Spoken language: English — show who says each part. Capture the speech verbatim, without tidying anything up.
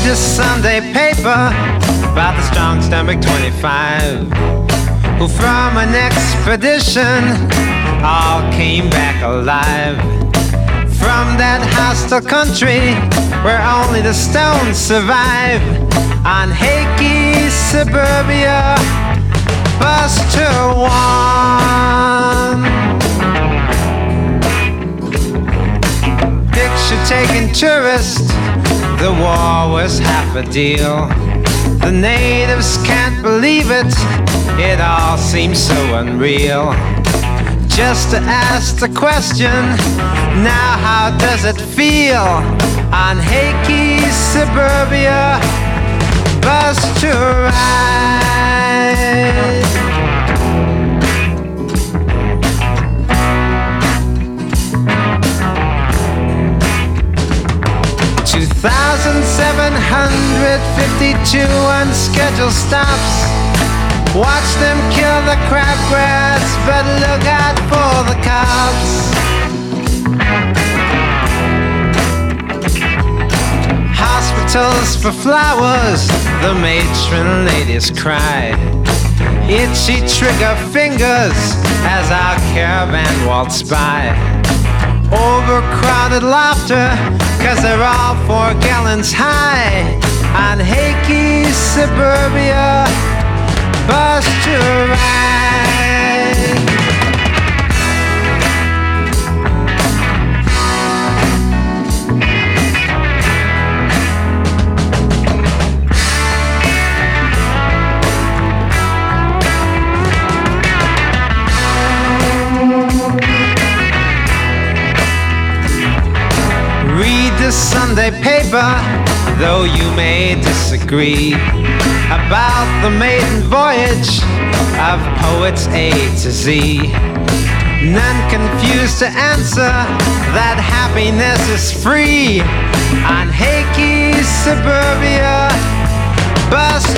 Speaker 1: the Sunday paper about the strong stomach twenty-five, who from an expedition all came back alive. From that hostile country where only the stones survive, on Hakey suburbia, Buster one. Picture-taking tourist, the war was half a deal. The natives can't believe it, it all seems so unreal. Just to ask the question, now how does it feel on Hakey suburbia, bus to ride? two thousand seven hundred fifty-two unscheduled stops. Watch them kill the crabgrass, but look out for the cops. Hospitals for flowers, the matron ladies cried. Itchy trigger fingers as our caravan waltzed by. Overcrowded laughter, cause they're all four gallons high. On Hakey suburbia, bus to ride. Read the Sunday paper, though you may disagree, about the maiden voyage of poets A to Z. None confused to answer that happiness is free on Hakey suburbia, bus